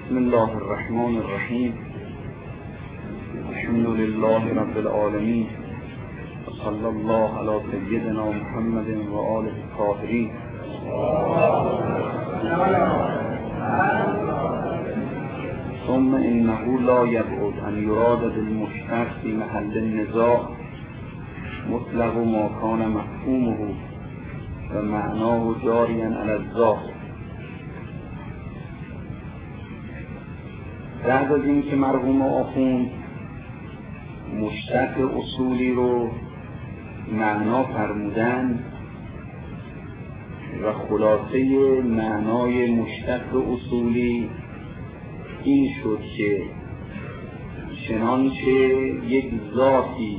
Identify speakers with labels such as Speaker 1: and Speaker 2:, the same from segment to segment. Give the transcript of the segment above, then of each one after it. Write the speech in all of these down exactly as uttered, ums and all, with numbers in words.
Speaker 1: بسم الله الرحمن الرحیم. الحمد لله رب العالمین و صلی الله علی سیدنا محمد و آله الطاهرین. ثم انه لا یبعد ان یراد بالمشتق فی محل النزاع مطلق ما کان مفهومه و معناه جاریا علی الظاهر. بعد از این که مرحوم آخوند مشتق اصولی رو معنا فرمودن و خلاصه معنای مشتق اصولی این شد که چنانچه یک ذاتی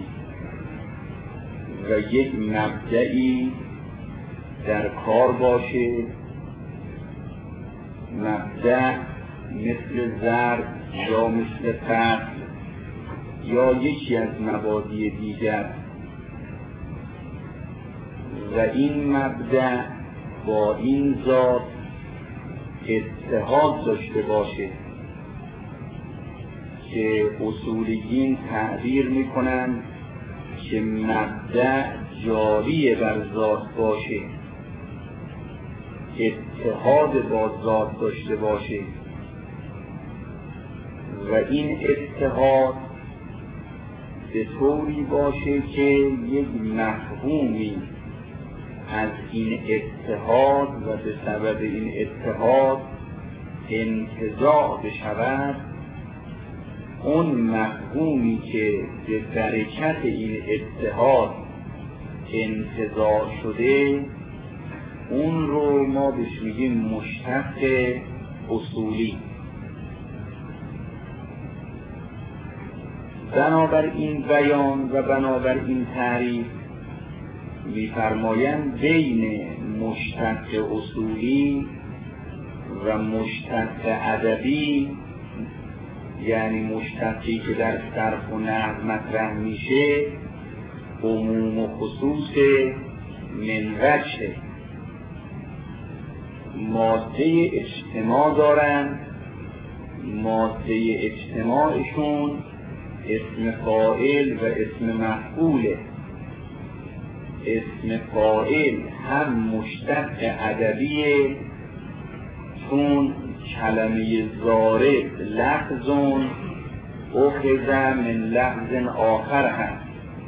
Speaker 1: و یک مبدئی در کار باشه، مبدأ مثل ضرب یا مثل فصل یا یکی از مبادی دیگر و این مبدأ با این ذات اتحاد داشته باشه که اصولیین تعبیر میکنن که مبدأ جاری بر ذات باشه، اتحاد با ذات داشته باشه و این اتحاد به طوری باشه که یک مفهومی از این اتحاد و به سبب این اتحاد انتزاع بشود. اون مفهومی که به برکت این اتحاد انتزاع شده اون رو ما بهش میگیم مشتق اصولی. بنابر این بیان و بنابر این تعریف می‌فرمایند بین مشتق اصولی و مشتق ادبی، یعنی مشتقی که در صرف و نحو مطرح میشه، عموم و خصوص من وجه ماده اجتماع دارند. ماده اجتماعشون اسم فاعل و اسم مفعوله. اسم فاعل هم مشتق ادبیه چون کلمه ضارب لفظون اخذ من لفظ آخر هست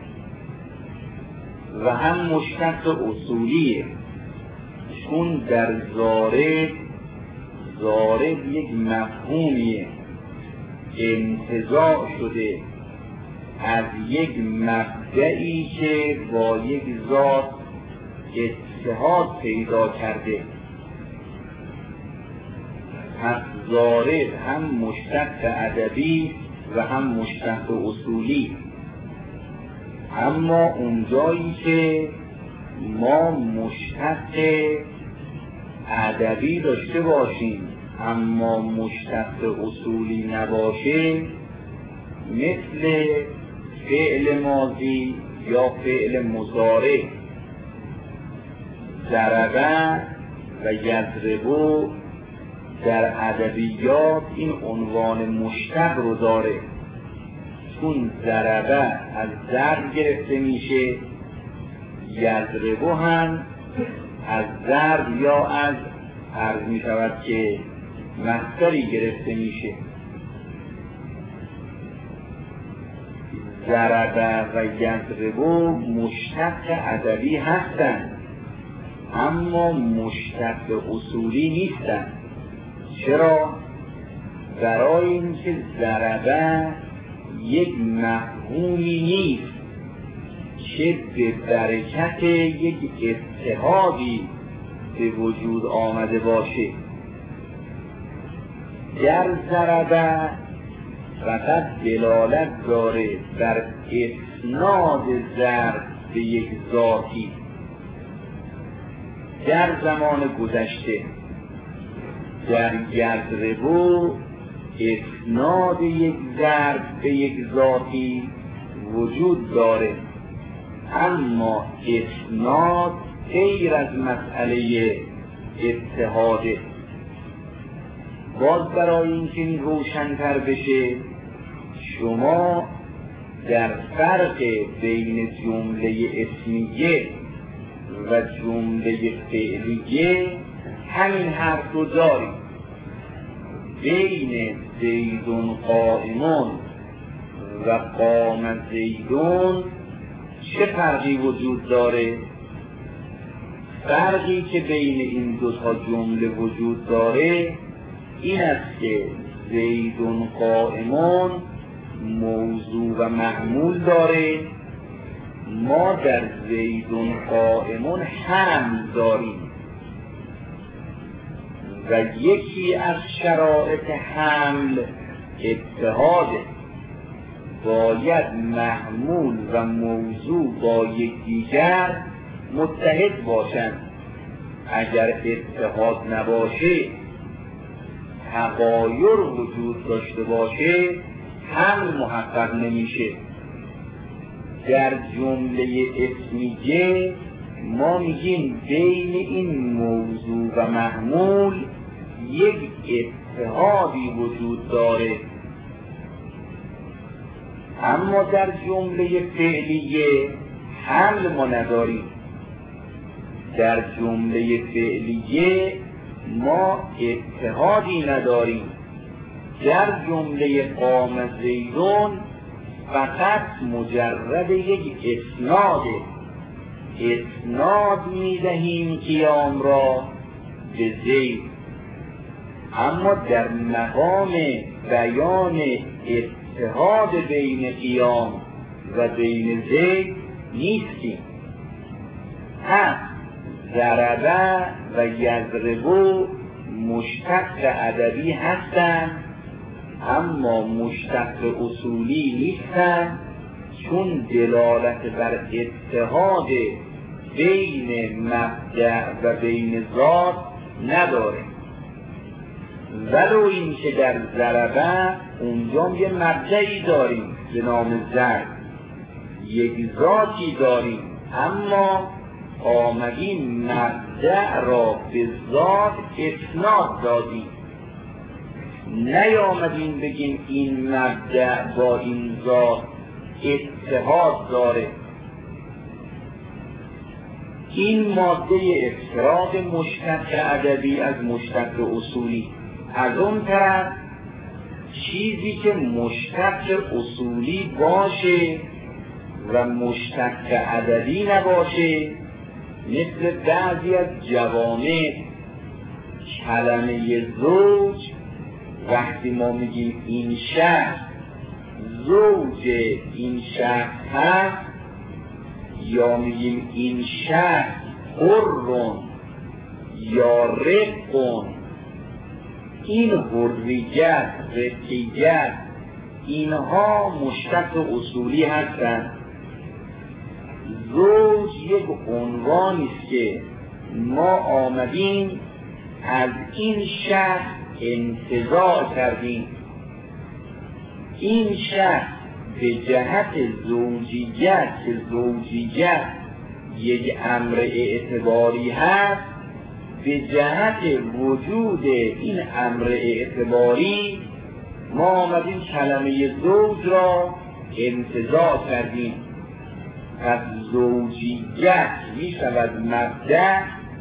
Speaker 1: و هم مشتق اصولیه چون در ضارب ضارب یک مفهومیه انتزاع شده از یک مبدئی که با یک ذات اتحاد پیدا کرده. پس ضارب هم مشتق ادبی و هم مشتق اصولی. اما اونجایی که ما مشتق ادبی داشته باشیم اما مشتق اصولی نباشه، مثل فعل ماضی یا فعل مضارع، ضربه و یضربو در ادبیات این عنوان مشتق رو داره چون ضربه از ضرب گرفته میشه، یضربو هم از ضرب یا از عرض می شود که مصدری گرفته میشه. ضربه و یضربو مشتق ادبی هستند اما مشتق اصولی نیستند. چرا؟ برای اینکه ضربه یک مفهومی نیست که به برکت یک اتحادی به وجود آمده باشه. در ضربه فقط دلالت داره بر اسناد ضرب به یک ذاتی در زمان گذشته. در یضربو اسناد یک ضرب به یک ذاتی وجود داره اما اسناد غیر از مسئله اتحاده. باز برای اینکه این روشن‌تر بشه، شما در فرق بین جمله اسمیه و جمله فعلیه همین حرف رو دارید. بین زیدون قائمون و قام زیدون چه فرقی وجود داره؟ فرقی که بین این دو تا جمله وجود داره این است که زیدون قائمون موضوع و معمول داره، ما در زیدون قائمون حمل داریم و یکی از شرایط حمل اتحاده. باید محمول و موضوع با یکدیگر متحد باشند. اگر اتحاد نباشه، تغایر وجود داشته باشه، حمل محقق نمیشه. در جمله اسمیه ما میگیم بین این موضوع و محمول یک اتحادی وجود داره، اما در جمله فعلیه حمل ما نداریم. در جمله فعلیه ما اتحادی نداریم. در جمله قام زیدون فقط مجرد یک اسناده، اسناد میدهیم قیام را به زید، اما در مقام بیان اتحاد بین قیام و بین زید نیستیم. هم ضربه و یضربو مشتق ادبی هستند، اما مشتق اصولی نیستند، چون دلالت بر اتحاد بین مبدأ و بین ذات نداره. ولو این که در ضربه اونجا یه مبدأی داریم به نام ضرب، یک ذاتی داریم، اما آمدیم مبدأ را به ذات اسناد دادیم، نیامدیم بگیم این مبدأ با این ذات اتحاد داره. این ماده افتراق مشتق ادبی از مشتق اصولی. از اون طرف چیزی که مشتق اصولی باشه و مشتق ادبی نباشه، مثل بعضی از جوامع کلمه زوج، وقتی ما میگیم این شخص زوج این شخص هست، یا میگیم این شخص حرون یا رقون، این حریت، رقیت، اینها مشتق اصولی هستند. زوج یک عنوانی است که ما آمدیم از این شخص انتزاع کردیم. این شخص به جهت زوجیت که زوجیت یک امر اعتباری هست، به جهت وجود این امر اعتباری ما آمدیم کلمه زوج را انتزاع کردیم. پس زوجیت می شود مبدأ،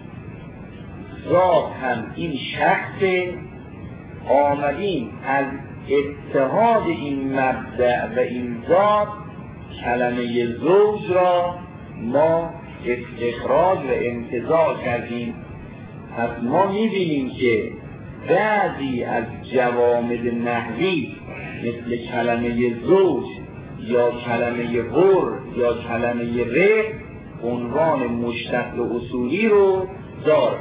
Speaker 1: ذات هم این شخص، آمدیم از اتحاد این مبدأ و این ذات کلمه زوج را ما استخراج و انتزاع کردیم. پس ما می‌بینیم که بعضی از جوامد نحوی مثل کلمه زوج یا کلمه حر یا کلمه رق عنوان مشتق اصولی رو داره.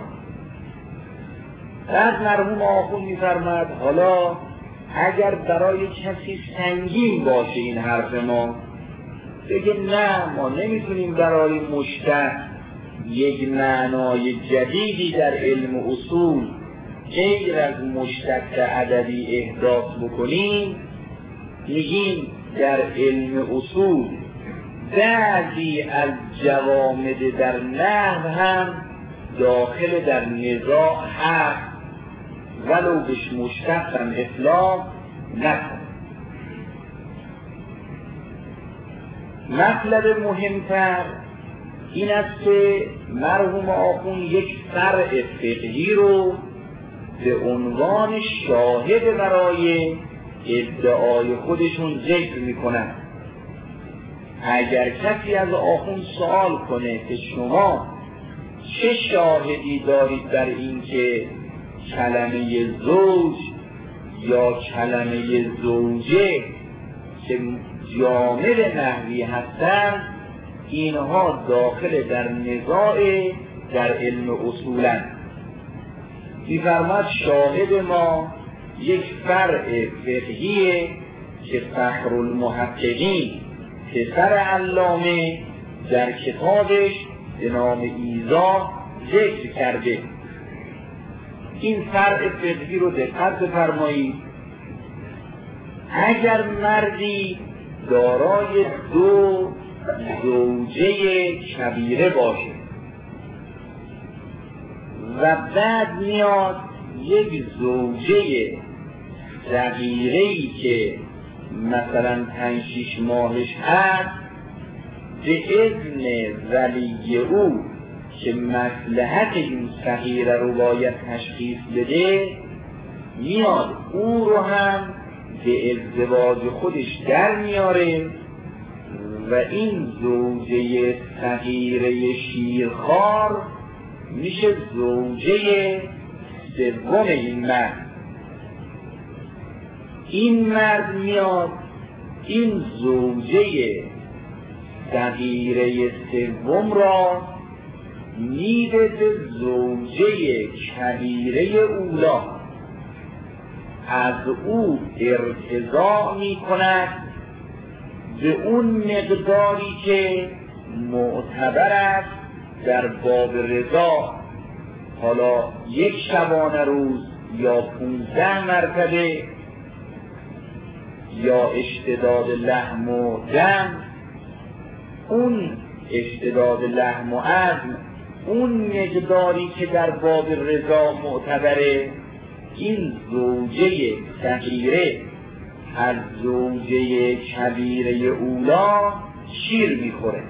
Speaker 1: بعد مرحوم آخوند می‌فرماید حالا اگر برای کسی سنگین باشه این حرف ما، بگه نه ما نمیتونیم برای مشتق یک معنای جدیدی در علم اصول غیر از مشتق ادبی احداث بکنیم، میگیم در علم اصول بعضی از جوامد در نحو هم داخل در نزاع هست ولو بهش مشتقم اطلاق نکن. مطلب مهمتر این است که مرحوم آخون یک فرع فقهی رو به عنوان شاهد برای ادعای خودشون ذکر میکنن. اگر کسی از آخون سوال کنه که شما چه شاهدی دارید در این که کلمه زوج یا کلمه زوجه که جامع نحوی هستند، اینها داخل در نزاع در علم اصولن. می‌فرماید شاهد ما یک فرع فقهیه که فخرالمحققین پسر علامه در کتابش به نام ایضاح ذکر کرده. این فرع فقهی رو دقت بفرمایید. اگر مردی دارای دو زوجه کبیره باشه و بعد میاد یک زوجه صغیره‌ای که مثلا پنج شیش ماهش هست، به اذن ولی او که مصلحت این صغیره رو باید تشخیص بده، میاد او رو هم به ازدواج خودش در میاره و این زوجه صغیره شیرخوار میشه زوجه سوم این مرد. این مرد میاد این زوجه صغیره سوم را میده به زوجه کبیره اولا، از او ارتضاع میکند به اون مقداری که معتبر است در باب رضا، حالا یک شبانه روز یا پونزده مرتبه یا اشتداد لحم و دم. اون اشتداد لحم و عظم اون مقداری که در باب رضا معتبره، این زوجه صغیره از زوجه کبیره اولا شیر میخوره.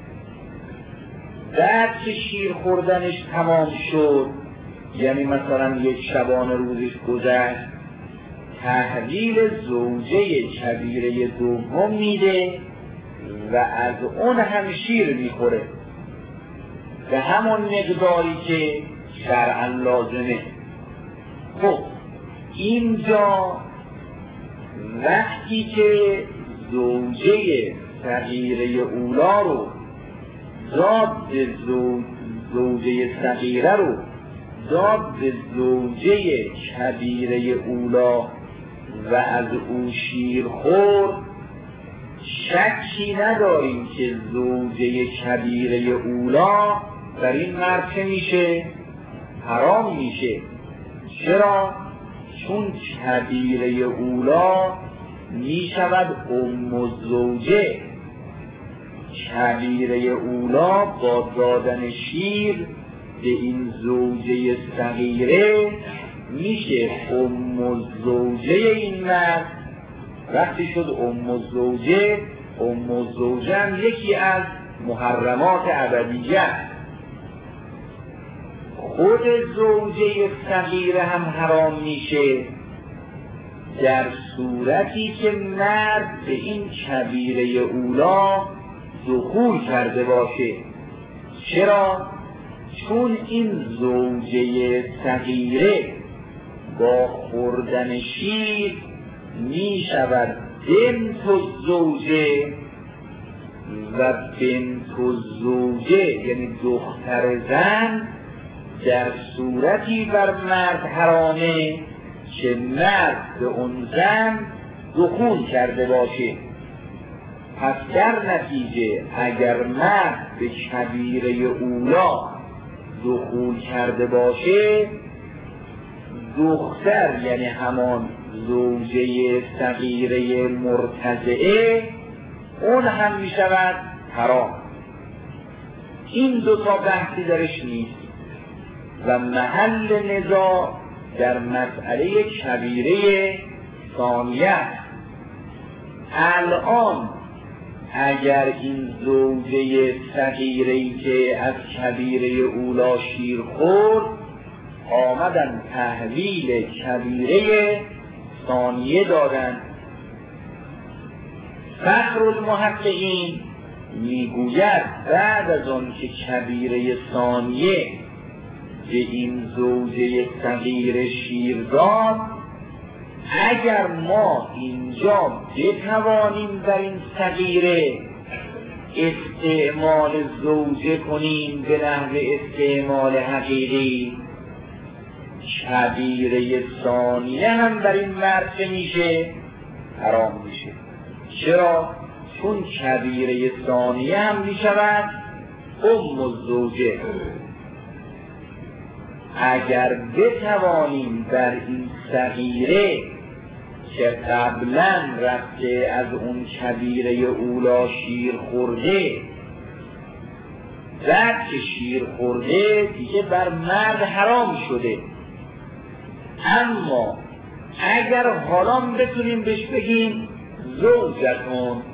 Speaker 1: بعد که شیر خوردنش تمام شد، یعنی مثلا یک شبانه روزش گذشت، تحویل زوجه کبیره دوم میده و از اون هم شیر میخوره به همون مقداری که شرعا لازمه. خب اینجا وقتی که زوجه صغیره اولا رو داد به زوجه صغیره رو داد به زوجه کبیره اولا و از او شیر خورد، شکی نداریم که زوجه کبیره اولا در این مرد چه میشه؟ حرام میشه. چرا؟ چون کبیره اولا میشود ام الزوجه. کبیره اولا با دادن شیر به این زوجه صغیره میشه ام الزوجه این مرد. وقتی شد ام الزوجه، ام الزوجه هم یکی از محرمات ابدیه. خود زوجه صغیره هم حرام میشه در صورتی که مرد به این کبیره اولا دخول کرده باشه. چرا؟ چون این زوجه صغیره با خوردن شیر می شود بنت الزوجه و بنت الزوجه یعنی دختر زن در صورتی بر مرد حرامه که مرد به اون زن دخول کرده باشه. پس در نتیجه اگر مرد به کبیره اولا دخول کرده باشه، دختر یعنی همان زوجه صغیره مرتضعه اون هم می شود حرام. این دو تا بحثی درش نیست و محل نزاع در مسئله کبیره ثانیه. الان اگر این زوجه صغیره‌ای که از کبیره اولا شیر خورد آمدن تحویل کبیره ثانیه دادن، فخر المحققین میگوید بعد از آن که کبیره ثانیه به این زوجه صغیر شیر داد، اگر ما اینجا بتوانیم در این صغیره استعمال زوجه کنیم به نحو استعمال حقیقی، کبیره ثانیه هم در این مرد میشه حرام میشه. چرا؟ چون کبیره ثانیه هم میشود ام الزوجه. اگر بتوانیم در این صغیره که قبلا رفته از اون کبیره اولا شیر خورده، بعد که شیر خورده دیگه بر مرد حرام شده، اما اگر حالا بتونیم بهش بگیم زوجتون،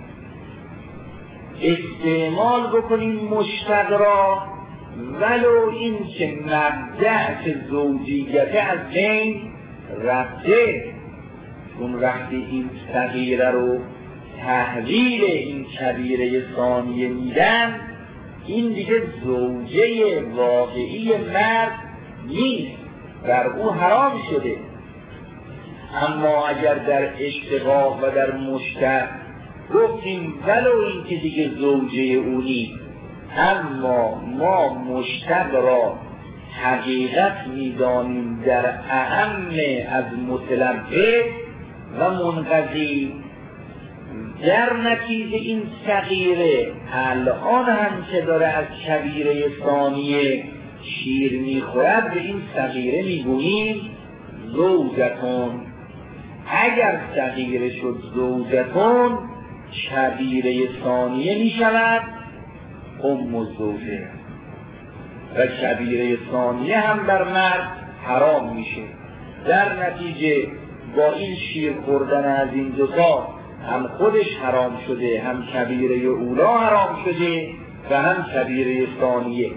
Speaker 1: استعمال بکنیم مشتق را، ولو این که مبدأ که زوجیت از بین رفته، چون وقتی این صغیره رو تحویل این کبیره ثانیه میدن، این دیگه زوجه واقعی مرد نیست، بر او حرام شده. اما اگر در اشتقاق و در مشتق گفتیم ولو این که دیگه زوجه او نیست، اما ما مشتق را حقیقت میدانیم در اهم از متلبس و منقضی، در نتیجه این صغیره الان هم که داره از کبیره ثانیه شیر میخورد به این صغیره میگوییم زوجتون. اگر صغیره شد زوجتون، کبیره ثانیه میشود ام الزوجه و کبیره ثانیه هم بر مرد حرام میشه. در نتیجه با این شیر خوردن از این دوتا هم خودش حرام شده، هم کبیره اولا حرام شده و هم کبیره ثانیه.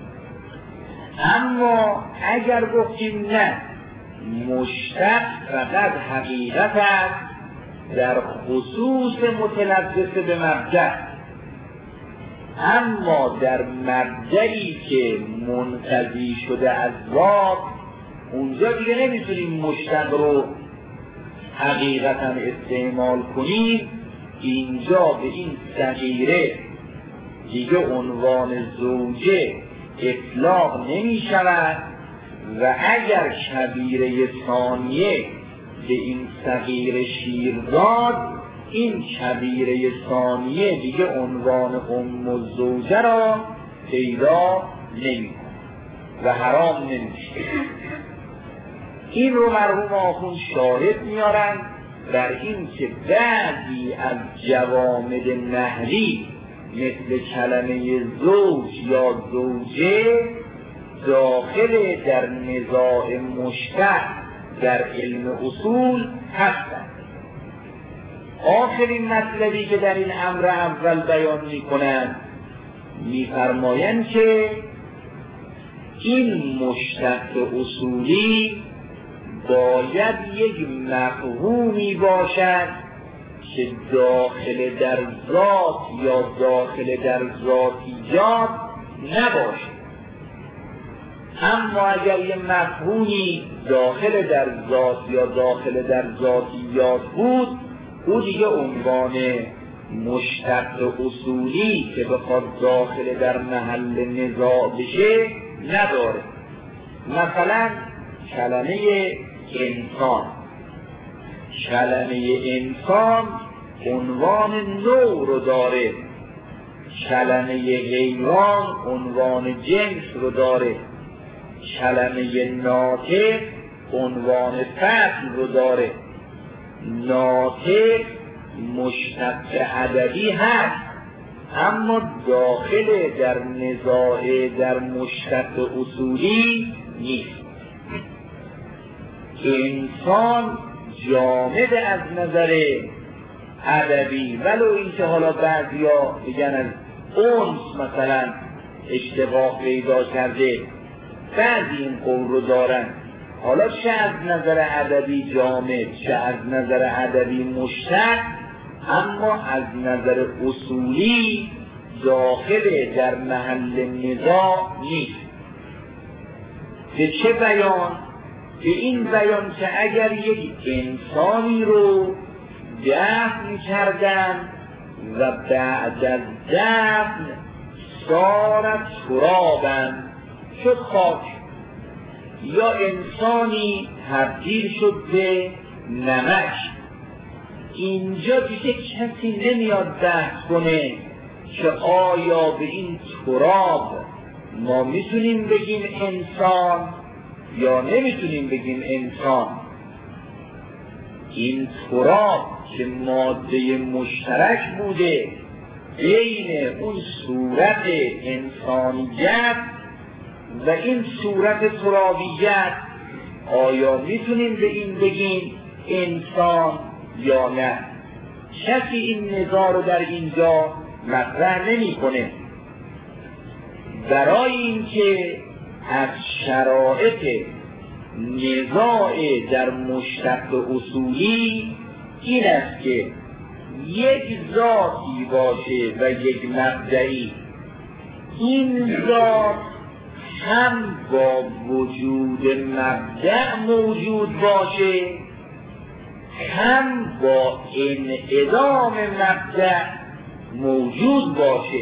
Speaker 1: اما اگر گفتیم نه، مشتق فقط حقیقت است در خصوص متلبس به مبدأ، اما در مبدئی که منقضی شده از ذات، اونجا دیگه نمیتونیم مشتق رو حقیقتا استعمال کنیم. اینجا به این صغیره دیگه عنوان زوجه اطلاق نمی شود و اگر کبیره ثانیه به این صغیره شیر داد، این کبیره ثانیه دیگه عنوان ام الزوجه را پیدا نمی و حرام نمیشه. این رو مرحوم آخوند شاهد میارن در این که بعضی از جوامد نحوی مثل کلمه زوج یا زوجه داخل در نزاع مشتق در علم اصول هستند. آخرین مطلبی که در این امر اول بیان میکنند، میفرمایند که این مشتق اصولی باید یک مفهومی باشد که داخل در ذات یا داخل در ذاتیات نباشد. اما اگر یک مفهومی داخل در ذات یا داخل در ذاتیات بود، او دیگه عنوان مشتق اصولی که بخواد داخل در محل نزاع بشه نداره. مثلا کلمه انسان، کلمه انسان عنوان نوع رو داره، کلمه حیوان عنوان جنس رو داره، کلمه ناطق عنوان فصل رو داره. ناطق مشتق عددی هست، اما داخل در نزاع در مشتق اصولی نیست.
Speaker 2: انسان جامد از نظر ادبی، ولو اینکه حالا بعضیا میگن از اونس مثلا اشتقاق پیدا کرده، بعضی این قول رو دارن. حالا چه از نظر ادبی جامد، چه از نظر ادبی مشتق، اما از نظر اصولی داخل در محل نزاع نیست. به چه بیان؟ به این بیان که اگر یک انسانی رو دفن کردن و بعد از دفن صارت ترابا، شد خاک، یا انسانی تبدیل شد به نمک، اینجا دیگه کسی نمیاد بحث کنه که آیا به این تراب ما میتونیم بگیم انسان یا نمیتونیم بگیم انسان. این تراب که ماده مشترک بوده بین اون صورت انسانیت و این صورت ترابیت، آیا میتونیم به این بگیم انسان یا نه؟ کسی این نزاع رو در اینجا مطرح نمی کنه. برای اینکه از شرایط نزاع در مشتق اصولی این است که یک ذاتی باشه و یک مبدئی، این ذات هم با وجود مبدأ موجود باشه، هم با انعدام مبدأ موجود باشه.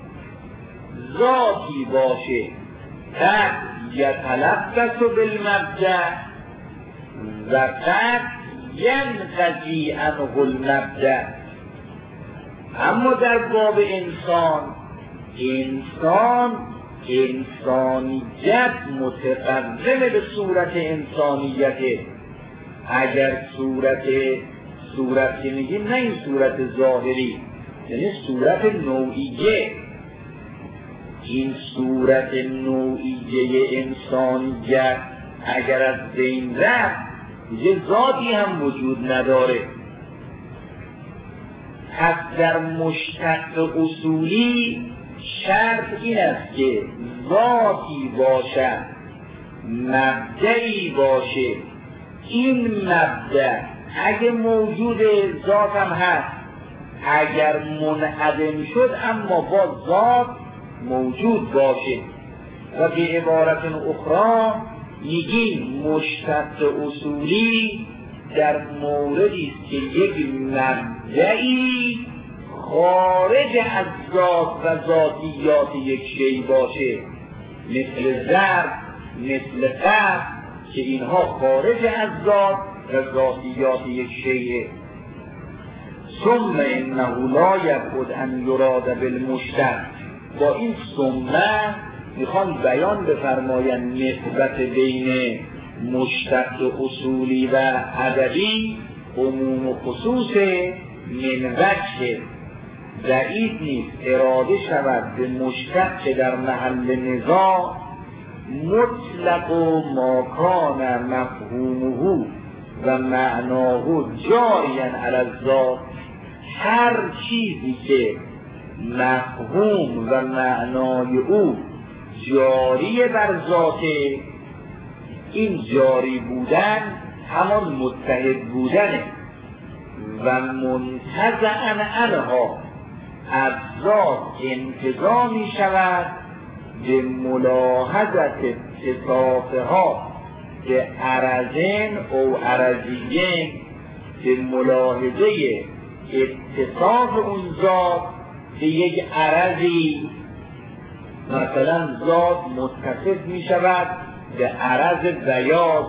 Speaker 2: ذاتی باشه قد یتلبس بالمبدأ و قد ینقضی عنه المبدأ. اما در باب انسان، انسان انسانیت متقدم به صورت انسانیته. اگر صورت صورت که میگیم نه این صورت ظاهری، یعنی صورت نوعیه، این صورت نوعیه انسانیت اگر از بین رفت دیگه ذاتی هم وجود نداره. پس در مشتق اصولی شرط این است که ذاتی باشد، مبدئی باشه. این مبدأ اگه موجود ذات هم هست، اگر منعدم شد اما با ذات موجود باشه. و به عبارت اخرى میگیم مشتق اصولی در موردی است که یک مبدئی خارج از ذات و ذاتیات یک شی باشه، مثل ضرب، مثل قطع، که اینها خارج از ذات و ذاتیات یک شیه. ثم انه لا یبعد ان یراد بالمشتق. با این ثم میخوان بیان بفرماین نسبت بین مشتق اصولی و ادبی عموم و خصوص من وجه بعید نیست اراده شود به مشتق در محل نزاع مطلق و ما کان مفهومه و معناه جاریا علی الذات. هر چیزی که مفهوم و معنای او جاری بر ذات، این جاری بودن همان متحد بودنه و منتزعا عنها از ذات انتزاع می شود به ملاحظت اتصافها به عرضین او عرضیین، به ملاحظه اتصاف اون ذات به یک عرضی. مثلا ذات متصف می شود به عرض بیاض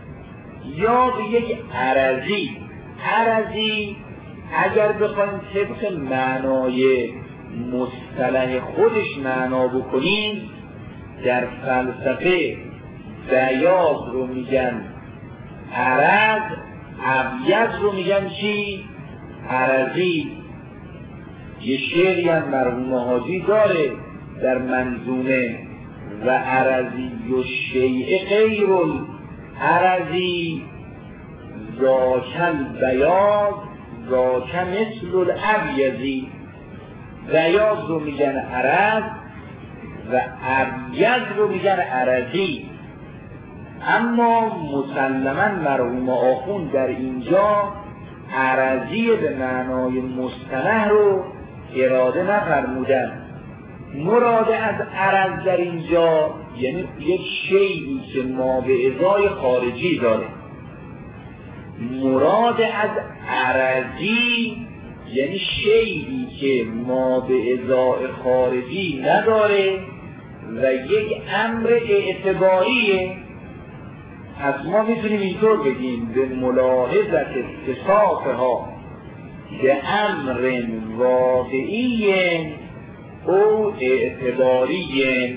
Speaker 2: یا به یک عرضی. عرضی اگر بخوایم طبق معنای مصطلح خودش معنا بکنیم، در فلسفه بیاض رو میگن عرض، ابیض رو میگن چی؟ عرضی. یه شعری هم مرحوم حاجی داره در منظومه: و عرضی و شیء غیر عرضی ذاکل بیاض ذاک مثل الابیضی. بیاض رو میگن عرض و ابیض رو میگن عرضی. اما مسلما مرحوم آخوند در اینجا عرضی به معنای مصطلح رو اراده نفرمودن. مراد از عرض در اینجا یعنی یک شیئی که ما به ازای خارجی داره. مراد از عرضی یعنی شیئی که ما به ازای خارجی نداره و یک امر اعتباریه. پس ما میتونیم اینطور بگیم به ملاحظت اتصافها به امر واقعی او اعتباری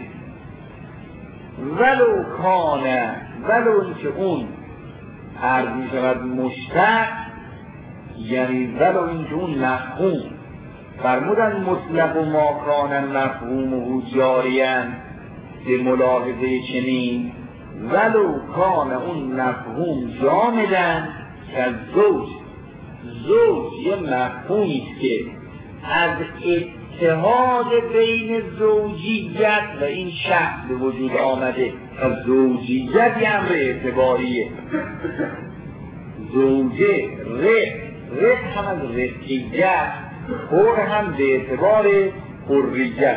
Speaker 2: ولو کانه ولو اینکه اون عرض می شود مشتق، یعنی ولو اینکه اون مفهوم فرمودن مطلق و ما کانه مفهوم و جاریان به ملاحظه چنین ولو کانه اون مفهوم جامدن که زوج زوج یه مفهومی است که از اتحاد بین زوجیت و این شخص به وجود آمده. از زوجیت یه امر اعتباریه. زوجه رق رق هم از رقیت، حر هم به اعتبار حریت.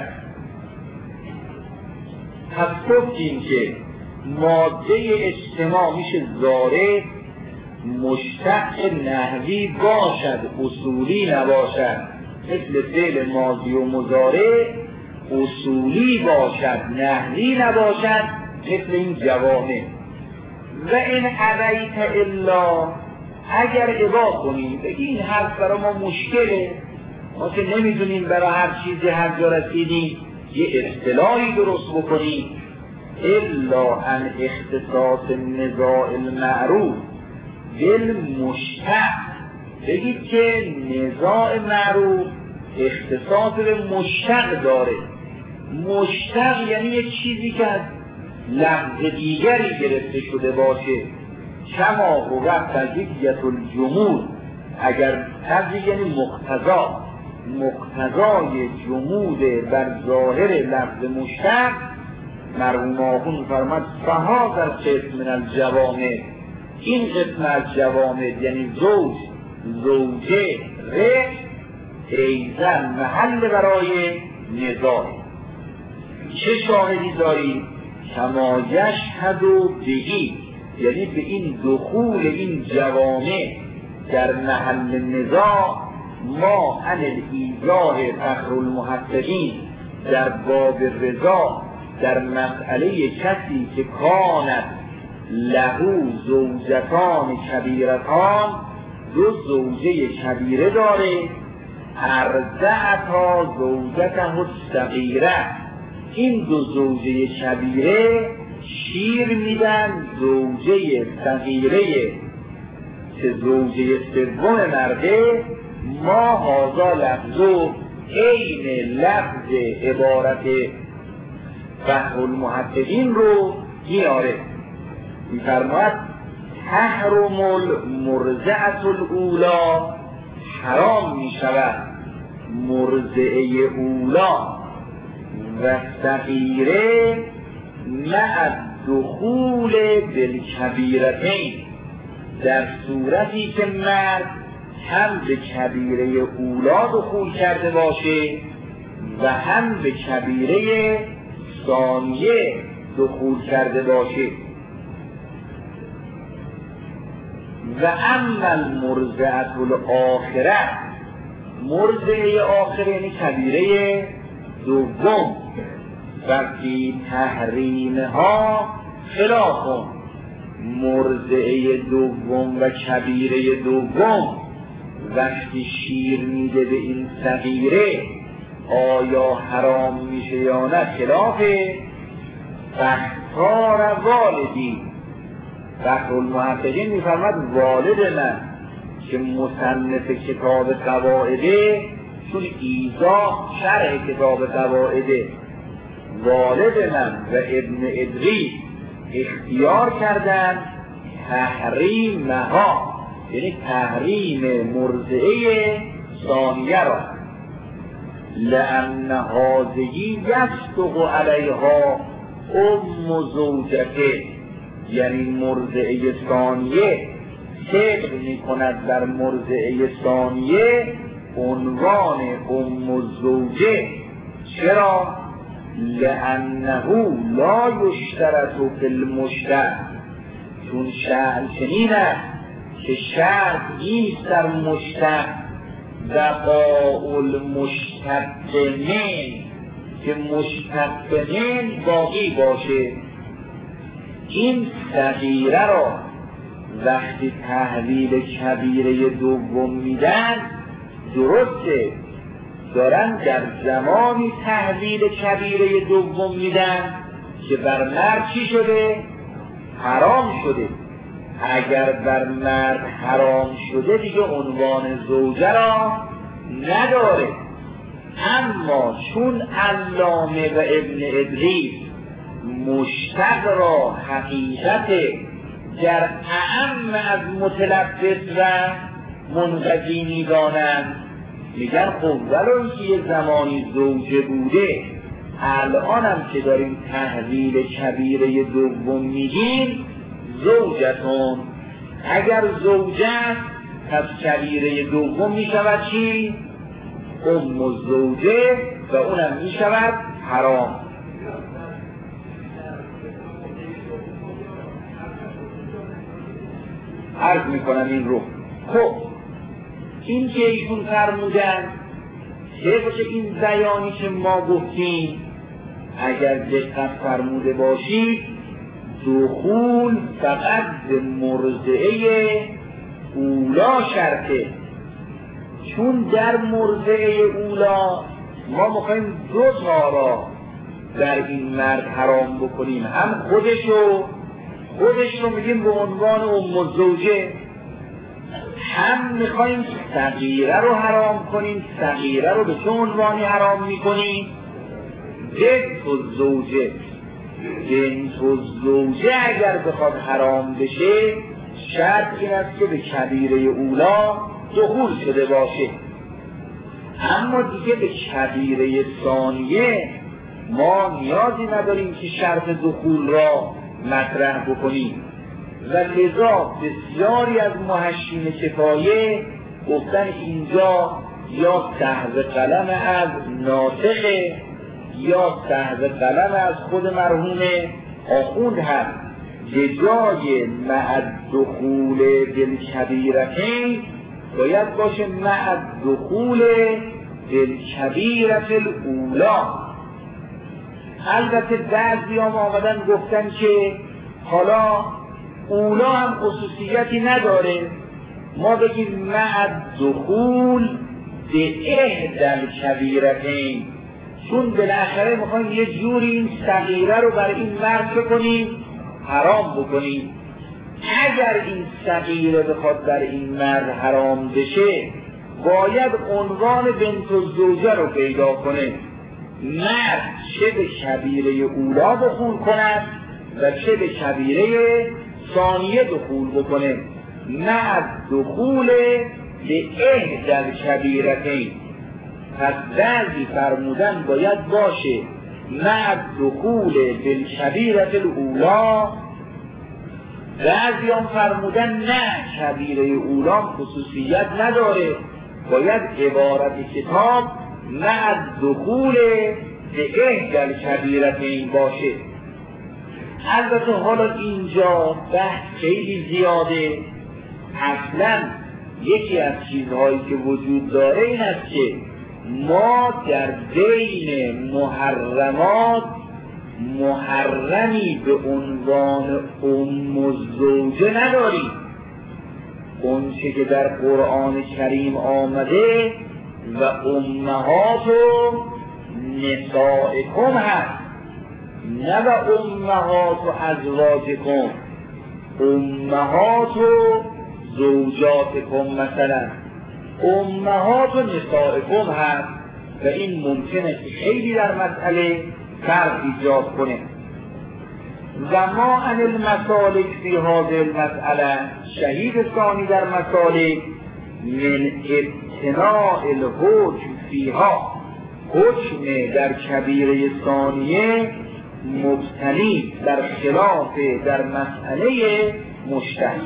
Speaker 2: پس گفتیم که ماده اجتماع میشه زاره مشتق نحوی باشد اصولی نباشد، مثل فعل ماضی و مضارع اصولی باشد نحوی نباشد، مثل این جوامع. و این ابیت الا اگر ابا کنیم بگی این حرف برای ما مشکله، ما که نمیدونیم برای هر چیزی هر جا رسیدیم یه اصطلاحی درست بکنیم. الا ان اختصاص نزاع المعروف بالمشتق، بگید که نزاع معروف اختصاص به مشتق داره. مشتق یعنی یک چیزی که از لفظ دیگری گرفته شده باشه. کما هو تزییت الجمود، اگر تزییت یعنی مقتضا، مقتضای جمود بر ظاهر لفظ مشتق. مرحوم آخوند فرمود فهذا القسم من الجوامع، این قسم از جوامع یعنی زوج زوجه رق ایزن محل برای نزاع. چه شاهدی داریم؟ کما یشهد بهی، یعنی به این دخول این جوامع در محل نزاع ما عن الایضاح فخر المحققین در باب رضا در مسئله کسی که کانت لهو زوجتان کبیرتان، دو زوجه کبیره داره، ارضعتا زوجته الصغیره، این دو زوجه کبیره شیر میدن زوجه صغیره که زوجه سوم مرده. ما هذا لفظو عین لفظ عبارت فخر المحققین رو میاره. میفرماید تحرم المرضعة الاولا، حرام میشود مرضعه اولا و صغیره مع دخول بالکبیرتین، در صورتی که مرد هم به کبیره اولا دخول کرده باشه و هم به کبیره ثانیه دخول کرده باشه. و اما المرضعة الاخره، مرضعه آخره یعنی کبیره دوم، و فی تحریمها خلافون، مرضعه دوم و کبیره دوم وقتی شیر میده به این صغیره آیا حرام میشه یا نه خلاف فختار والدی. فخر المحققین میفرماد والد من که مصنف کتاب قواعده، چون ایضاح شرح کتاب قواعده، والد من و ابن ادریس اختیار کردن تحریمها، یعنی تحریم مرضعه ثانیه را. لأن هذه یصدق علیها ام زوجته، یعنی مرضعه ثانیه صدق می کند در مرضعه ثانیه عنوان ام الزوجه. چرا؟ لأنه لا یشترط فی المشتق، چون شأن چنین است که شرط نیست در مشتق بقاء المشتق من، که مشتق من باقی باشه. این صغیره را وقتی تحویل کبیره دوم میدن، درسته دارن در زمانی تحویل کبیره دوم میدن که بر مرد چی شده؟ حرام شده. اگر بر مرد حرام شده دیگه عنوان زوجه را نداره. اما چون علامه و ابن ادریس مشتق را حقیقت در اعم از متلبس و منقضی می‌دانند، میگن خب ولو اینکه یه زمانی زوجه بوده، الان هم که داریم تحویل کبیره دوم میگیم زوجتون، اگر زوجه است پس کبیره دوم میشود چی؟ ام الزوجه و اونم میشود حرام. عرض میکنم این رو. خب این که ایشون فرمودن طبق این بیانی که ما گفتیم، اگر دقت فرموده باشید، دخول فقط به مرضعه اولا شرطه. چون در مرضعه اولا ما میخوایم دو تا را در این مرد حرام بکنیم، هم خودشو خودش رو میگیم به عنوان ام الزوجه، هم میخوایم صغیره رو حرام کنیم. صغیره رو به چه عنوانی حرام میکنیم؟ بنت الزوجه. بنت الزوجه اگر بخواد حرام بشه، شرط این است که به کبیره اولا دخول شده باشه. اما دیگه به کبیره ثانیه ما نیازی نداریم که شرط دخول را مطرح بکنیم و لذا بسیاری از محشین کفایه گفتن اینجا یا سهو قلم از ناسخه یا سهو قلم از خود مرحوم آخوند هست. به جای مع دخول بالکبیرتین باید باشه مع دخول بالکبیرت الاولا. البته بعضی هم آمدن گفتن که حالا اولا هم خصوصیتی نداره، ما بگیم مع دخول به احدی الکبیرتین، چون بالاخره میخوایم یه جوری این صغیره رو برای این مرد کنیم حرام بکنیم. اگر این صغیره بخواد برای این مرد حرام بشه، باید عنوان بنت الزوجه رو پیدا کنه. مرد چه به کبیره اولا دخول کند و چه به کبیره ثانیه دخول بکنه. مع دخول به احدی الکبیرتین. پس بعضی فرمودن باید باشه مع دخول بالکبیرت الاولا، بعضی هم فرمودن نه کبیره اولا خصوصیت نداره، باید عبارت کتاب مع دخول به احدی الکبیرتین باشه. البته حالا اینجا بحث خیلی زیاده. اصلا یکی از چیزهایی که وجود داره این است که ما در بین محرمات محرمی به عنوان ام الزوجه نداریم. اون چه که در قرآن کریم آمده و امهات و نسائکم هست، نه و امهات و ازواجکم، امهات و زوجاتکم مثلا، امهات و نسائکم هست و این ممکنه که خیلی در مسئله فرق ایجاد کنه. و ما عن المسالک فی هذه المسئله، شهید ثانی در مسالک من ابتناء الحکم فیها، حکم در کبیره ثانیه مبتنی در خلاف در مسئله مشتق.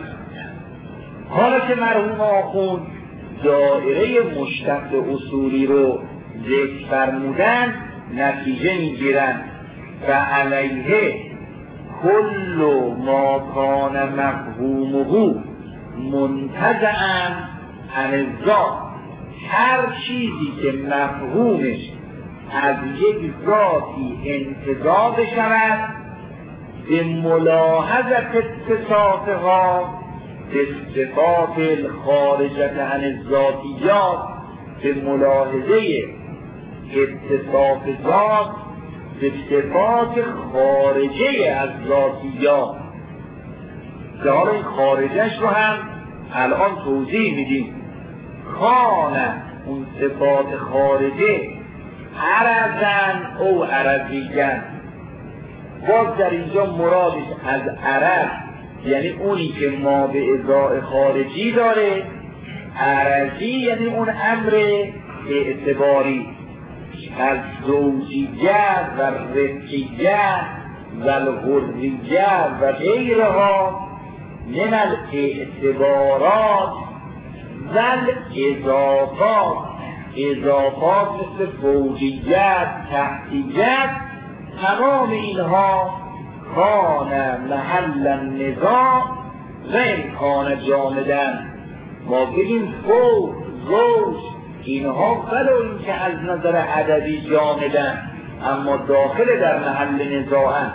Speaker 2: حالا که مرحوم آخوند دایره مشتق اصولی رو ذکر فرمودن، نتیجه میگیرن و علیه کل ما کان مفهومه منتزعا عن الذات، هر چیزی که مفهومش از یک ذاتی انتزاع بشود به ملاحظت اتصافها به صفات الخارجة عن الذاتیات، به ملاحظه اتصاف ذات به صفات خارجه از ذاتیات، که حالا این خارجش رو هم الان توضیح میدیم. خانه اون صفات خارجه عرضن او عرضیگن، باز در اینجا مرادش از عرض یعنی اونی که ما به ازاء خارجی داره، عرضی یعنی اون امر اعتباری، از زوجیت و رفقیت و الحریت و غیرها من الاعتبارات و الاضافات، اضافات مثل فوقیت، تحتیت، تمام اینها کان محل نزاع و امکان جامدن. ما بگیم فوق، زوج، اینها ولو این که از نظر عددی جامدن اما داخل در محل نزاعن.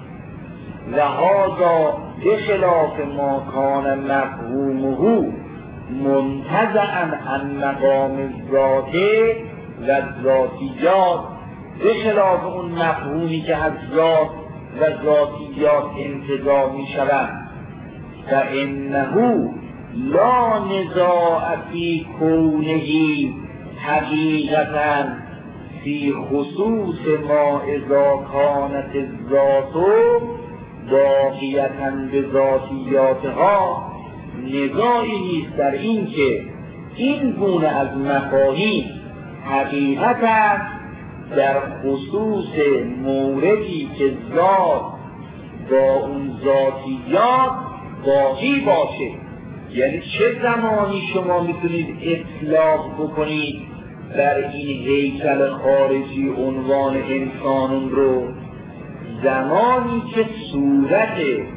Speaker 2: و هذا بخلاف ما کان مفهومه منتزعا عن مقام الذات و ذاتیات، بخلاف اون مفهومی که از ذات و ذاتیات انتزاع می شود. و انه لا نزاع فی کونه حقیقتا فی خصوص ما اذا کانت الذات باقیتا به ذاتیاتها، نزاعی نیست در این که این گونه از مفاهیم حقیقت است در خصوص موردی که ذات با اون ذاتیات باقی باشه. یعنی چه زمانی شما میتونید اطلاق بکنید در این هیکل خارجی عنوان انسان رو؟ زمانی که صورت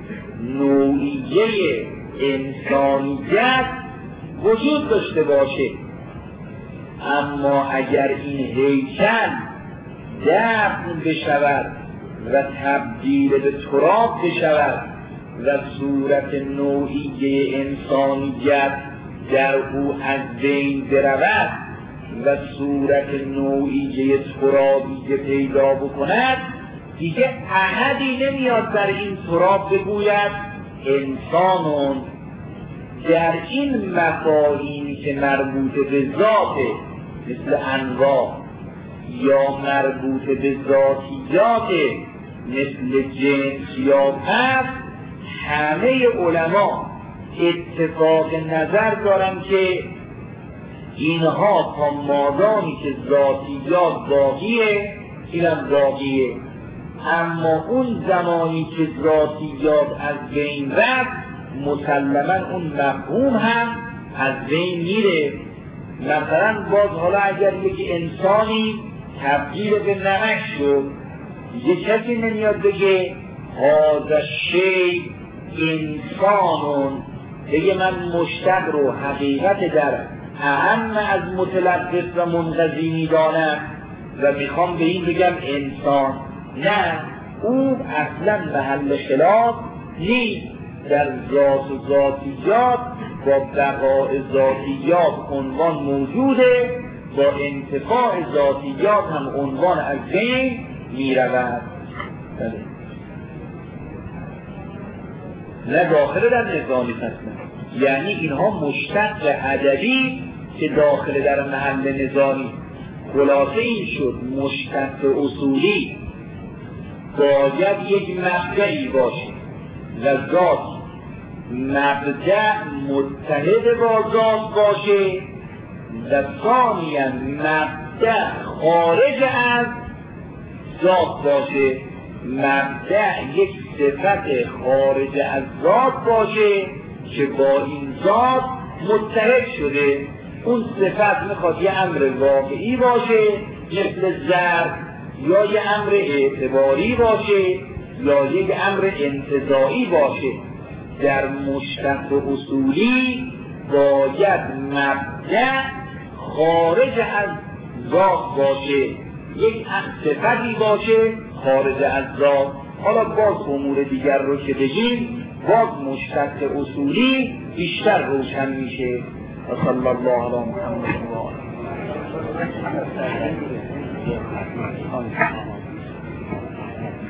Speaker 2: نوعیه انسانیت وجود داشته باشه. اما اگر این هیکل دفن بشود و تبدیل به تراب بشود و صورت نوعیه انسانیت در او از بین برود و صورت نوعیه ترابی پیدا بکند، دیگه احدی نمیاد در این تراب بگوید انسانون. در این مفاهیمی که مربوط به ذاته مثل انواع یا مربوط به ذاتیاته مثل جنس یا پس، همه علما اتفاق نظر دارن که اینها تا مادامی که ذاتیات باقیه اینم باقیه، اما اون زمانی که ذاتیات از بین رفت مسلما اون مفهوم هم از بین میره. مثلا باز حالا اگر یک انسانی تبدیل به نمک شد، یک کسی نمیاد بگه هذا شیء انسانون، بگه من مشتق رو حقیقت در اهم از متلبس و منقضی میدانم و میخوام به این بگم انسان. نه، او اصلا محل خلاف نیست. در ذات و ذاتیات با بقاء ذاتیات عنوان موجوده، با انتفاع ذاتیات هم عنوان از بین می رود. نه داخل در نظامی هستن، یعنی اینها مشتق عددی که داخل در محل نظامی. خلاصه این شد مشتق اصولی باید یک مبدعی باشه و ذات مبدع متحد با ذات باشه و ثانیاً مبدع خارج از ذات باشه. مبدع یک صفت خارج از ذات باشه که با این ذات متحد شده. اون صفت میخواد یه امر واقعی باشه مثل ضرب، یا یه امر اعتباری باشه، یا یک امر انتزاعی باشه. در مشتق و اصولی باید مبدع خارج از ذات باشه، یک صفتی باشه خارج از ذات. حالا باز امور دیگر رو که بگیم باز مشتق اصولی بیشتر روشن میشه. صلی الله علی محمد و آله.